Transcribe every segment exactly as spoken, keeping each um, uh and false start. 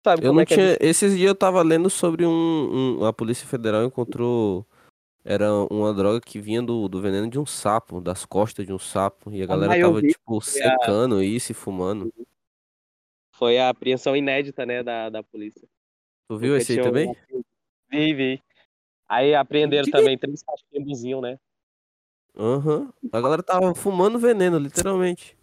Sabe Eu como não é que é? tinha. Esses dias eu tava lendo sobre um, um- A Polícia Federal encontrou. Era uma droga que vinha do, do veneno de um sapo, das costas de um sapo. E a galera Ah, eu tava, vi. tipo, Foi a, secando isso e fumando. foi a apreensão inédita, né, da, da polícia. Tu viu Nunca esse aí tinham. também? Vi, vi. Aí apreenderam Diga aí. também três cachimbozinhos, né? Aham. A galera tava fumando veneno, literalmente.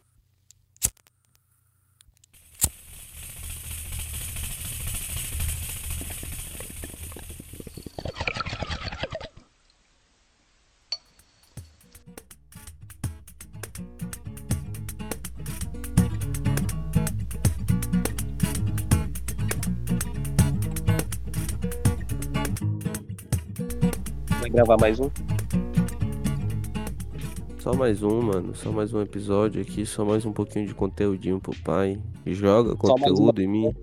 Vai gravar mais um? Só mais um, mano. Só mais um episódio aqui. Só mais um pouquinho de conteúdinho pro pai. Joga Só mais uma. conteúdo em mim.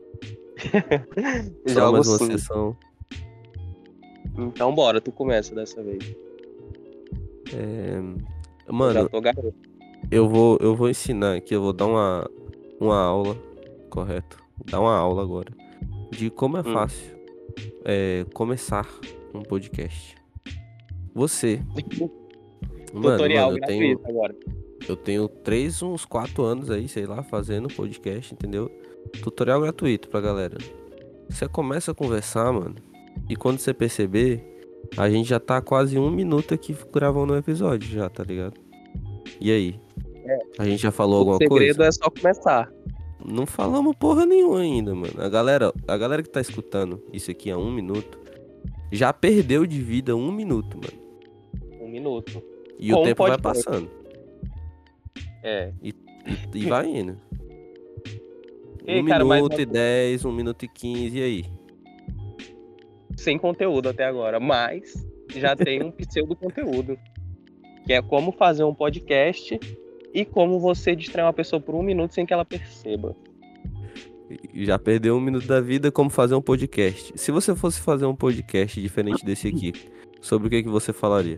Só Jogo mais uma sim. sessão. Então bora, tu começa dessa vez. É... Eu já Mano, tô garoto. eu vou, eu vou ensinar aqui. Eu vou dar uma, uma aula. Correto. Vou dar uma aula agora. De como é Hum. fácil é, começar um podcast. Você. Mano, Tutorial mano, eu tenho. gratuito agora. Eu tenho três, uns quatro anos aí, sei lá, fazendo podcast, entendeu? Tutorial gratuito pra galera. Você começa a conversar, mano, e quando você perceber, a gente já tá quase um minuto aqui gravando um episódio já, tá ligado? E aí? É. A gente já falou O alguma segredo coisa? é só começar. Não falamos porra nenhuma ainda, mano. A galera, a galera que tá escutando isso aqui há um minuto, já perdeu de vida um minuto, mano. Um minuto. E Com o um tempo vai podcast. passando. É. E, e, e vai indo. Ei, Um cara, mas minuto e dez, um minuto e quinze, e aí? sem conteúdo até agora, mas já tem um pseudo conteúdo, que é como fazer um podcast e como você distrair uma pessoa por um minuto sem que ela perceba. Já perdeu um minuto da vida, como fazer um podcast. Se você fosse fazer um podcast diferente desse aqui, sobre o que, que você falaria?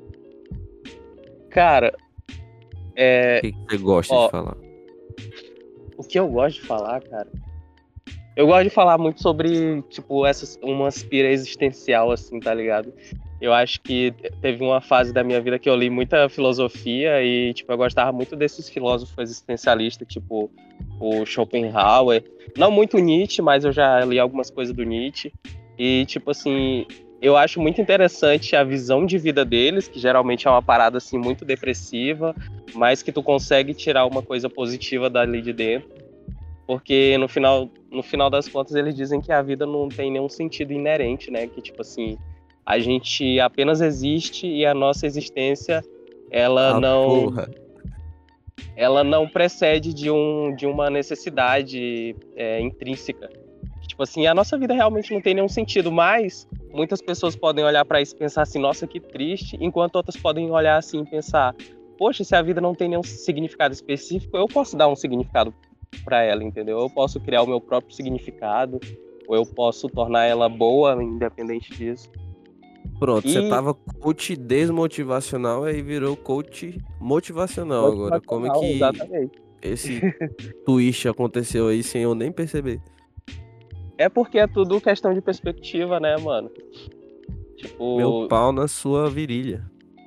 Cara, é... O que, que você gosta Ó, de falar? o que eu gosto de falar, cara, eu gosto de falar muito sobre, tipo, essas, uma aspira existencial, assim, tá ligado? Eu acho que teve uma fase da minha vida que eu li muita filosofia e, tipo, eu gostava muito desses filósofos existencialistas, tipo o Schopenhauer. Não muito Nietzsche, mas eu já li algumas coisas do Nietzsche. E, tipo assim, eu acho muito interessante a visão de vida deles, que geralmente é uma parada, assim, muito depressiva, mas que tu consegue tirar uma coisa positiva dali de dentro. Porque no final, no final das contas eles dizem que a vida não tem nenhum sentido inerente, né? Que tipo assim, a gente apenas existe e a nossa existência ela Ah, não porra. ela não precede de, um, de uma necessidade é, intrínseca. Tipo assim, a nossa vida realmente não tem nenhum sentido, mas muitas pessoas podem olhar para isso e pensar assim, nossa, que triste, enquanto outras podem olhar assim e pensar, poxa, se a vida não tem nenhum significado específico, eu posso dar um significado para ela, entendeu? Eu posso criar o meu próprio significado, ou eu posso tornar ela boa, independente disso. Pronto, você E tava coach desmotivacional aí virou coach motivacional agora. Como é motivacional, que exatamente. esse twist aconteceu aí sem eu nem perceber? É porque é tudo questão de perspectiva, né, mano? Meu Tipo, pau na sua virilha.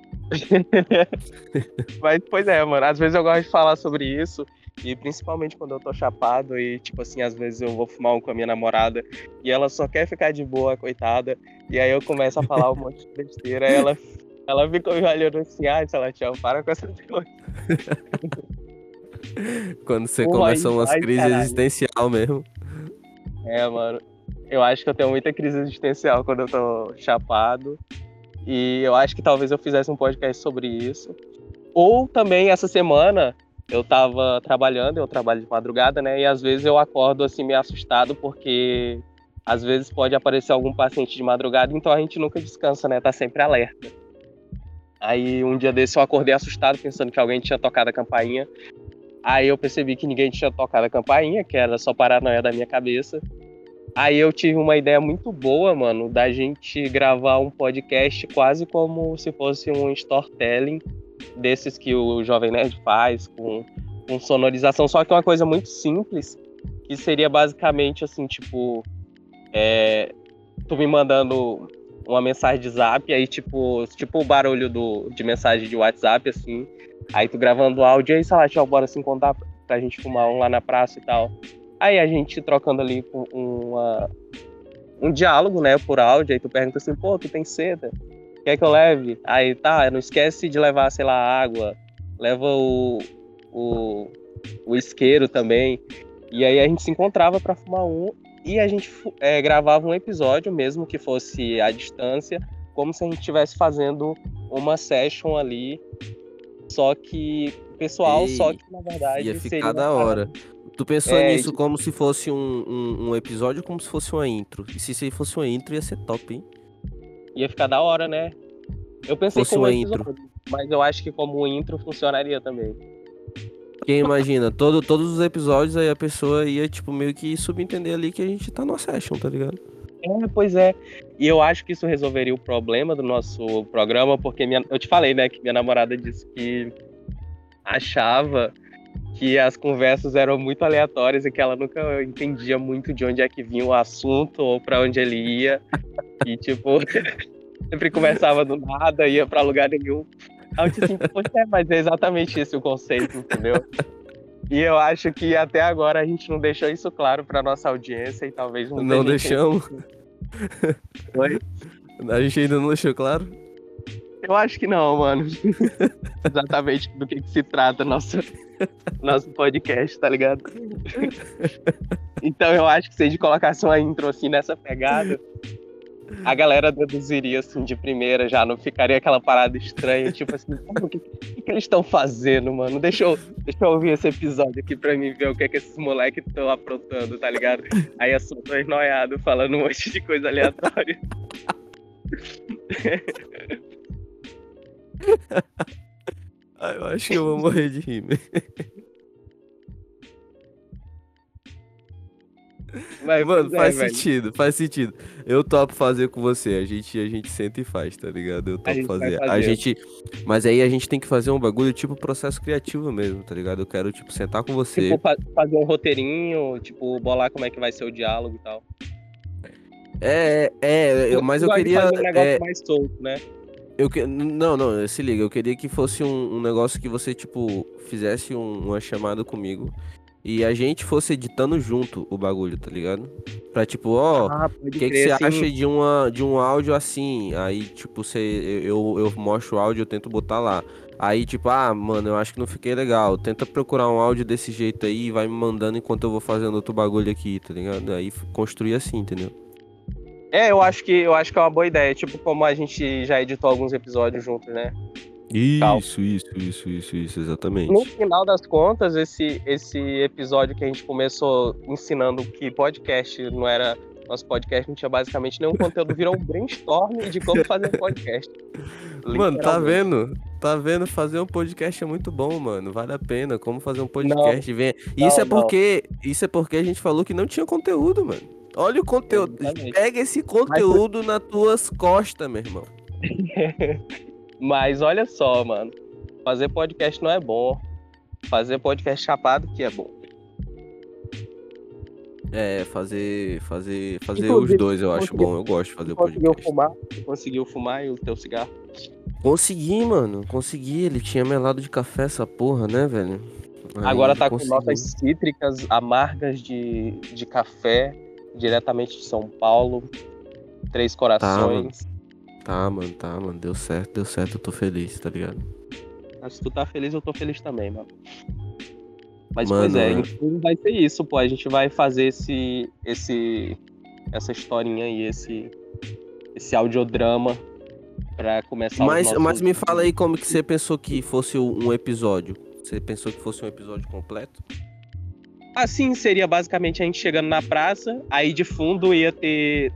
mas, pois é, mano, às vezes eu gosto de falar sobre isso, e principalmente quando eu tô chapado e, tipo assim, às vezes eu vou fumar um com a minha namorada e ela só quer ficar de boa, coitada, e aí eu começo a falar um monte de besteira, aí ela, ela fica me olhando assim, ai, Salatiel, para com essa coisa. Quando você Uma aí, começa umas ai, crises caralho. existencial mesmo. É, mano, eu acho que eu tenho muita crise existencial quando eu tô chapado, e eu acho que talvez eu fizesse um podcast sobre isso. Ou também, essa semana, eu tava trabalhando, eu trabalho de madrugada, né? E às vezes eu acordo assim meio assustado, porque às vezes pode aparecer algum paciente de madrugada, então a gente nunca descansa, né? Tá sempre alerta. Aí um dia desse eu acordei assustado, pensando que alguém tinha tocado a campainha. Aí eu percebi que ninguém tinha tocado a campainha, que era só paranoia da minha cabeça. Aí eu tive uma ideia muito boa, mano, da gente gravar um podcast quase como se fosse um storytelling desses que o Jovem Nerd faz, com, com sonorização, só que é uma coisa muito simples que seria basicamente assim, tipo, é, tu me mandando uma mensagem de zap, aí tipo, tipo o barulho do, de mensagem de WhatsApp, assim, aí tu gravando áudio, aí sei lá, tchau, bora se encontrar pra gente fumar um lá na praça e tal. Aí a gente trocando ali com uma, um diálogo, né, por áudio, aí tu pergunta assim, pô, tu tem seda? Quer que eu leve? Aí tá, não esquece de levar, sei lá, água, leva o, o, o isqueiro também. E aí a gente se encontrava pra fumar um e a gente é, gravava um episódio, mesmo que fosse à distância, como se a gente estivesse fazendo uma session ali, só que pessoal, Ei, só que na verdade ia seria ficar uma da hora. parada. Tu pensou É, nisso como se fosse um, um, um episódio, como se fosse uma intro. E se isso fosse uma intro, ia ser top, hein? ia ficar da hora, né? Eu pensei Fosse como um uma intro. episódio, mas eu acho que como intro funcionaria também. Quem imagina, todo, todos os episódios aí a pessoa ia, tipo, meio que subentender ali que a gente tá numa session, tá ligado? É, pois é. E eu acho que isso resolveria o problema do nosso programa, porque minha, eu te falei, né, que minha namorada disse que achava que as conversas eram muito aleatórias e que ela nunca entendia muito de onde é que vinha o assunto ou pra onde ele ia. E, tipo, sempre conversava do nada, ia pra lugar nenhum. Aí eu disse assim, pois é, mas é exatamente esse o conceito, entendeu? E eu acho que até agora a gente não deixou isso claro pra nossa audiência e talvez muita Não gente... deixamos. Oi? A gente ainda não deixou claro? Eu acho que não, mano. Exatamente do que, que se trata nosso, nosso podcast, tá ligado? Então eu acho que se a gente colocasse uma intro assim nessa pegada, a galera deduziria assim de primeira, já não ficaria aquela parada estranha, tipo assim, o que, que, que eles estão fazendo, mano? Deixa eu, deixa eu ouvir esse episódio aqui pra mim ver o que é que esses moleques estão aprontando, tá ligado? Aí eu sou dois noiados falando um monte de coisa aleatória. Ah, eu acho que eu vou morrer de rir, né? Mas, Mano, pois é, faz velho. sentido, faz sentido. Eu topo fazer com você. A gente, a gente senta e faz, tá ligado? Eu A topo gente vai fazer. A fazer. gente. Mas aí a gente tem que fazer um bagulho tipo processo criativo mesmo, tá ligado? Eu quero, tipo, sentar com você. Tipo, fa- fazer um roteirinho, tipo, bolar como é que vai ser o diálogo e tal. É, é, eu- mas eu gosto de queria. fazer um negócio É, mais solto, né? eu que... Não, não, se liga. Eu queria que fosse um, um negócio que você, tipo, fizesse um- uma chamada comigo e a gente fosse editando junto o bagulho, tá ligado? Pra tipo, ó, Ah, o pode que, que crer, você assim. acha de, uma, de um áudio assim? Aí, tipo, você, eu, eu mostro o áudio, eu tento botar lá. Aí, tipo, ah, mano, eu acho que não fiquei legal. Tenta procurar um áudio desse jeito aí e vai me mandando enquanto eu vou fazendo outro bagulho aqui, tá ligado? Aí construir assim, entendeu? É, eu acho que eu acho que é uma boa ideia. Tipo, como a gente já editou alguns episódios juntos, né? Tal. Isso, isso, isso, isso, isso, No exatamente. final das contas, esse, esse episódio que a gente começou ensinando que podcast não era. Nosso podcast não tinha basicamente nenhum conteúdo, virou um brainstorm de como fazer um podcast. Mano, tá Literalmente. vendo? Tá vendo? Fazer um podcast é muito bom, mano. Vale a pena. Como fazer um Não, podcast? Vem... não, Isso é não. porque. Isso é porque a gente falou que não tinha conteúdo, mano. Olha o conteúdo. Exatamente. Pega esse conteúdo nas tuas costas, meu irmão. Mas olha só, mano. Fazer podcast não é bom. Fazer podcast chapado que é bom. É, fazer. Fazer. Fazer Inclusive, os dois eu acho conseguiu- bom. Eu gosto de fazer o Conseguiu podcast. fumar? Conseguiu fumar e o teu cigarro? Consegui, mano. Consegui. Ele tinha melado de café essa porra, né, velho? Aí Agora tá com consegui. notas cítricas amargas de, de café, diretamente de São Paulo. Três corações. Tá, mano, tá, mano. Deu certo, deu certo. Eu tô feliz, tá ligado? Mas se tu tá feliz, eu tô feliz também, mano. Mas, Mano, pois é, é. então vai ser isso, pô. A gente vai fazer esse, esse, essa historinha aí, esse, esse audiodrama pra começar os Mas, nossos... mas me fala aí como que você pensou que fosse um episódio. Você pensou que fosse um episódio completo? Assim, seria basicamente a gente chegando na praça, aí de fundo ia ter...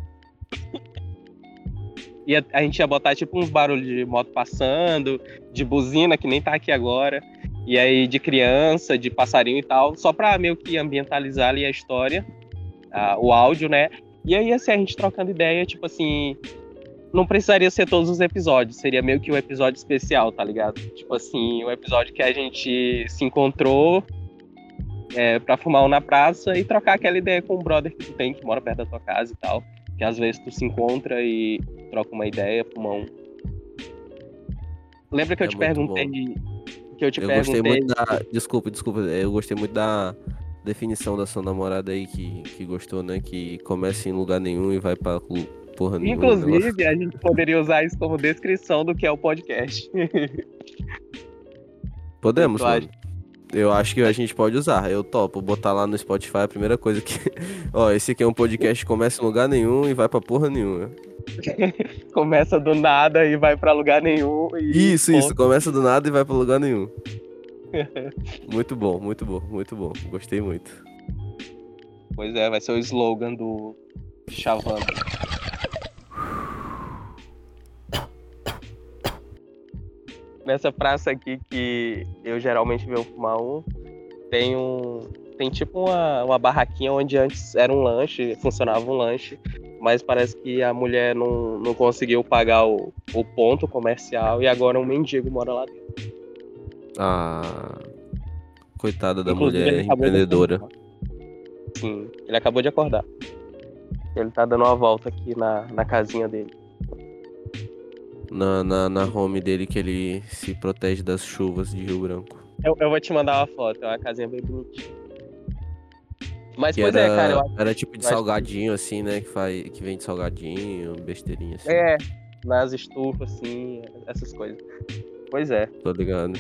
ia, a gente ia botar tipo uns barulhos de moto passando, de buzina, que nem tá aqui agora, e aí de criança, de passarinho e tal, só pra meio que ambientalizar ali a história, a, o áudio, né? E aí, assim, a gente trocando ideia, tipo assim... Não precisaria ser todos os episódios, seria meio que um episódio especial, tá ligado? Tipo assim, um episódio que a gente se encontrou é, pra fumar um na praça e trocar aquela ideia com o brother que tu tem, que mora perto da tua casa e tal. Que às vezes tu se encontra e troca uma ideia, fuma um. Lembra que eu É te muito perguntei... bom. Que eu te Eu gostei perguntei... muito da. Desculpa, desculpa. Eu gostei muito da definição da sua namorada aí que, que gostou, né? Que começa em lugar nenhum e vai pra lu- porra nenhuma. Um negócio. Inclusive, a gente poderia usar isso como descrição do que é o podcast. O que Podemos, tu acha? mano. Eu acho que a gente pode usar. Eu topo botar lá no Spotify a primeira coisa que. Ó, esse aqui é um podcast que começa em lugar nenhum e vai pra porra nenhuma. Começa do nada e vai pra lugar nenhum e Isso, isso. ponto. Começa do nada e vai pra lugar nenhum. Muito bom, muito bom, muito bom. Gostei muito. Pois é, vai ser o slogan do Chavando. Nessa praça aqui que eu geralmente venho fumar um, tem um. Tem tipo uma, uma barraquinha onde antes era um lanche, funcionava um lanche, mas parece que a mulher não, não conseguiu pagar o, o ponto comercial e agora um mendigo mora lá dentro. Ah, coitada da Inclusive, ele mulher acabou de empreendedora. acordar. Sim, ele acabou de acordar. Ele tá dando uma volta aqui na, na casinha dele. Na, na, na home dele que ele se protege das chuvas de Rio Branco. Eu, eu vou te mandar uma foto, é uma casinha bem bonitinha. Mas, Que pois é, cara, eu era, acho era tipo de eu acho que- salgadinho, assim, né? Que, faz, que vende salgadinho, besteirinha, assim. É, nas estufas, assim, essas coisas. Pois é. Tô ligado.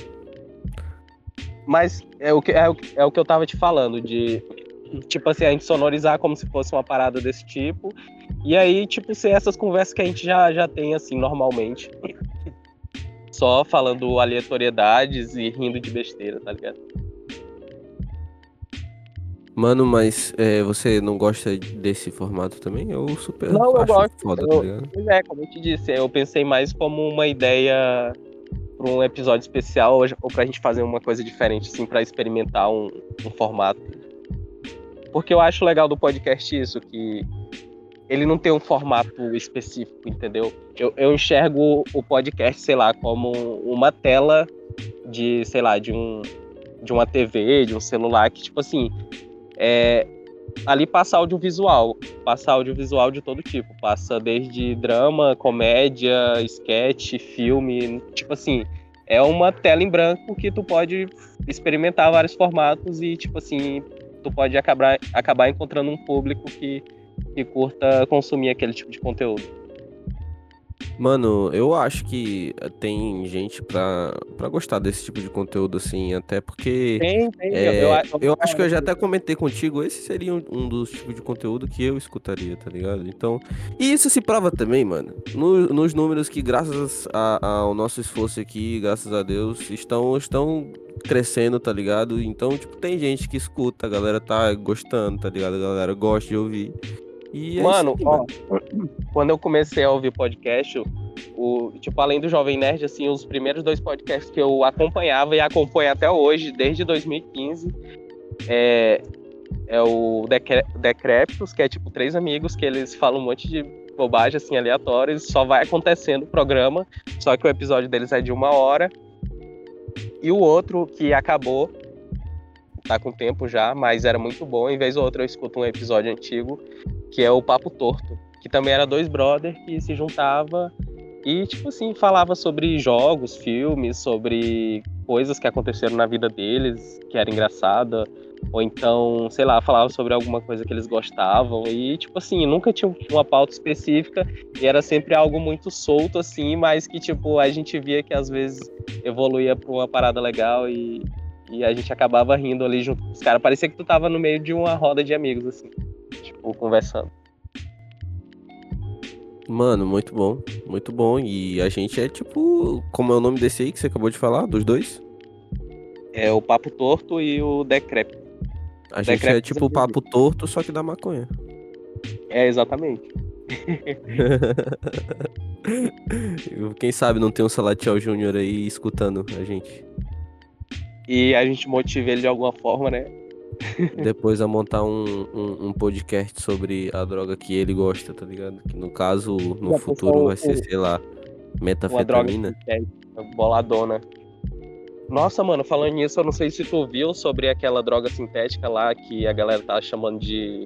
Mas é o que, é o, é o que eu tava te falando, de, tipo assim, a gente sonorizar como se fosse uma parada desse tipo. E aí, tipo, ser essas conversas que a gente já, já tem, assim, normalmente. Só falando aleatoriedades e rindo de besteira, tá ligado? Mano, mas é, você não gosta desse formato também? Eu super Não, eu acho gosto. foda, tá Eu, ligado? pois é, como eu te disse, eu pensei mais como uma ideia para um episódio especial ou, ou pra gente fazer uma coisa diferente, assim, pra experimentar um, um formato. Porque eu acho legal do podcast isso, que ele não tem um formato específico, entendeu? Eu, eu enxergo o podcast, sei lá, como uma tela de, sei lá, de, um, de uma T V, de um celular, que, tipo assim, é, ali passa audiovisual, passa audiovisual de todo tipo, passa desde drama, comédia, sketch, filme, tipo assim, é uma tela em branco que tu pode experimentar vários formatos e, tipo assim, tu pode acabar, acabar encontrando um público que, que curta consumir aquele tipo de conteúdo. Mano, eu acho que tem gente pra, pra gostar desse tipo de conteúdo, assim, até porque Tem, tem, eu, eu, é, eu, eu acho que eu já até comentei contigo, esse seria um, um dos tipos de conteúdo que eu escutaria, tá ligado? Então, e isso se prova também, mano, no- nos números que, graças a- ao nosso esforço aqui, graças a Deus, estão, estão crescendo, tá ligado? Então, tipo, tem gente que escuta, a galera tá gostando, tá ligado? A galera gosta de ouvir. E é isso Mano, aí, ó, mano. quando eu comecei a ouvir podcast, o, tipo, além do Jovem Nerd, assim, os primeiros dois podcasts que eu acompanhava e acompanho até hoje, desde dois mil e quinze, é, é o Decre- Decrépitos, que é tipo três amigos que eles falam um monte de bobagem, assim, aleatórias, só vai acontecendo o programa, só que o episódio deles é de uma hora. E o outro, que acabou, tá com tempo já, mas era muito bom, em vez ou outra eu escuto um episódio antigo, que é o Papo Torto, que também era dois brothers que se juntava e, tipo assim, falava sobre jogos, filmes, sobre coisas que aconteceram na vida deles, que era engraçada, ou então, sei lá, falava sobre alguma coisa que eles gostavam e, tipo assim, nunca tinha uma pauta específica e era sempre algo muito solto, assim, mas que, tipo, a gente via que às vezes evoluía pra uma parada legal e, e a gente acabava rindo ali junto com os caras. Parecia que tu tava no meio de uma roda de amigos, assim, tipo, conversando. Mano, muito bom, muito bom. E a gente é tipo, como é o nome desse aí que você acabou de falar, dos dois? É o Papo Torto e o Decrépito. A gente é tipo o papo torto, só que da maconha. É, exatamente. Quem sabe não tem um Salatiel Júnior aí escutando a gente. E a gente motiva ele de alguma forma, né? Depois a montar um, um, um podcast sobre a droga que ele gosta, tá ligado? Que no caso, no Já futuro pensou vai ser, um- sei lá, uma droga metafetamina. que é boladona. Nossa, mano, falando nisso, eu não sei se tu viu sobre aquela droga sintética lá que a galera tá chamando de...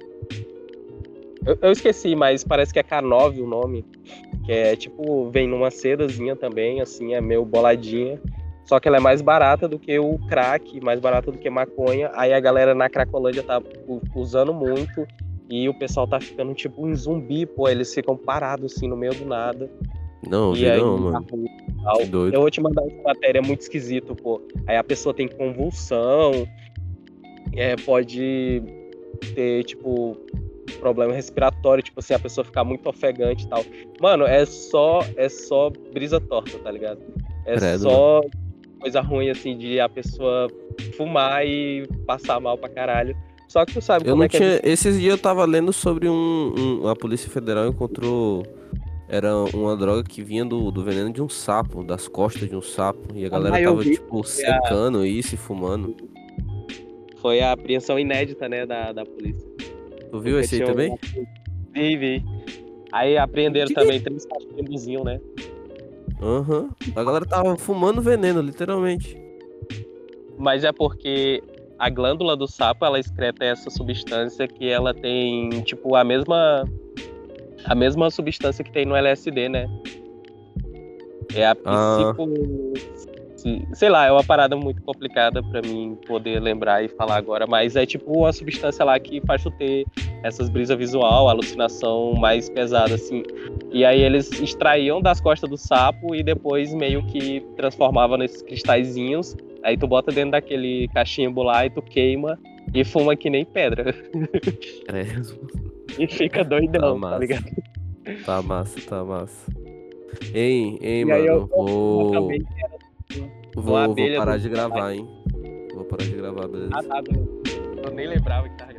Eu, eu esqueci, mas parece que é K nove o nome. Que é tipo, vem numa sedazinha também, assim, é meio boladinha. Só que ela é mais barata do que o crack, mais barata do que maconha. Aí a galera na Cracolândia tá usando muito. E o pessoal tá ficando tipo um zumbi, pô. Eles ficam parados assim no meio do nada. Não, E vi aí, não, mano. Que doido. eu vou te mandar essa matéria, é muito esquisito, pô. Aí a pessoa tem convulsão, é, pode ter, tipo, problema respiratório, tipo assim, a pessoa ficar muito ofegante e tal. Mano, é só, é só brisa torta, tá ligado? É Credo, só coisa ruim, assim, de a pessoa fumar e passar mal pra caralho. Só que tu sabe Eu como não é que tinha. é. Esses dias eu tava lendo sobre um, um- A Polícia Federal encontrou. Era uma droga que vinha do, do veneno de um sapo, das costas de um sapo. E a galera Ah, eu tava, vi. tipo, Foi a, secando isso e fumando. foi a apreensão inédita, né, da, da polícia. Tu viu Nunca esse aí tinham... também? Vi, vi. Aí apreenderam Que? também três cachimbozinhos, né? Aham. A galera tava fumando veneno, literalmente. Mas é porque a glândula do sapo, ela excreta essa substância que ela tem, tipo, a mesma a mesma substância que tem no L S D, né? É a Ah, psico... Sei lá, é uma parada muito complicada pra mim poder lembrar e falar agora, mas é tipo uma substância lá que faz tu ter essas brisas visual, alucinação mais pesada, assim. E aí eles extraíam das costas do sapo e depois meio que transformavam nesses cristalzinhos. Aí tu bota dentro daquele cachimbo lá e tu queima e fuma que nem pedra. credo. E fica Tá doidão, tá massa. ligado? Tá massa, tá massa. Hein, hein, E aí eu, mano. eu Vou. também quero uma Vou, vou abelha parar do... de gravar, hein? Vou parar de gravar, beleza? Ah, tá, eu nem lembrava que tava